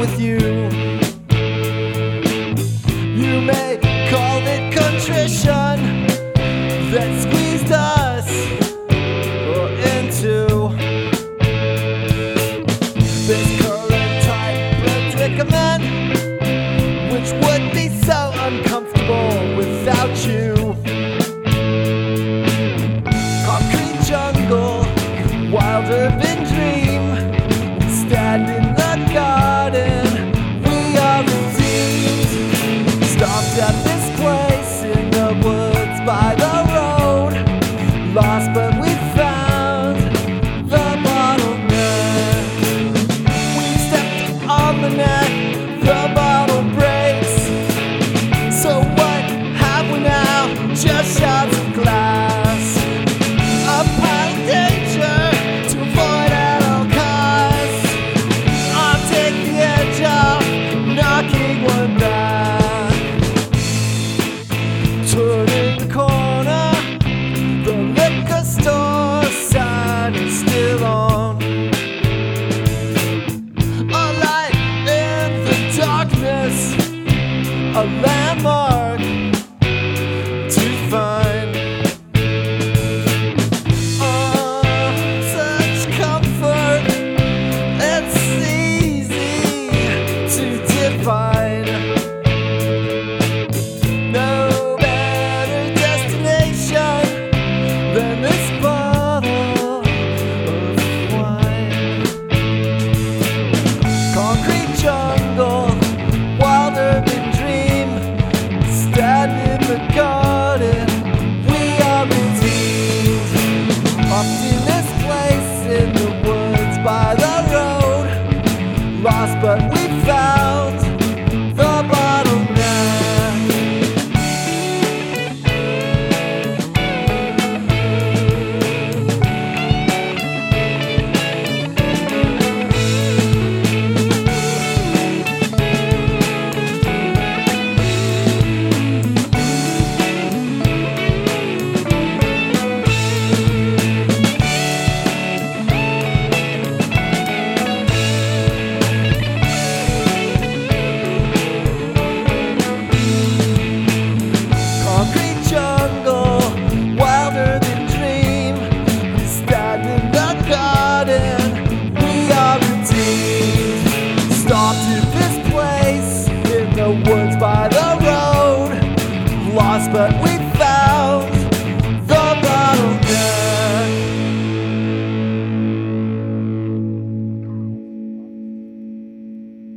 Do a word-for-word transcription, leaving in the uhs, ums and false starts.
with you. You may call it contrition that squeezed us into this current type predicament, which would be so uncomfortable without you. Concrete jungle, wild urban dream, we stand in the garden, we are redeemed. Stopped at this place in the woods by the road, lost but we found the bottleneck. We stepped on the neck, the bottle breaks. So what have we now? Just shards of glass. A pile of danger to avoid at all costs. I'll take the edge off, knocking one back. Turning the corner, the liquor store sign is still on. A light in the darkness, a landmark to find. Oh, such comfort, it's easy to define. No better destination than this bottle of wine. Concrete jungle, wild urban dream, stand in the garden, we are redeemed. Oft in this place in the woods by the road, lost but we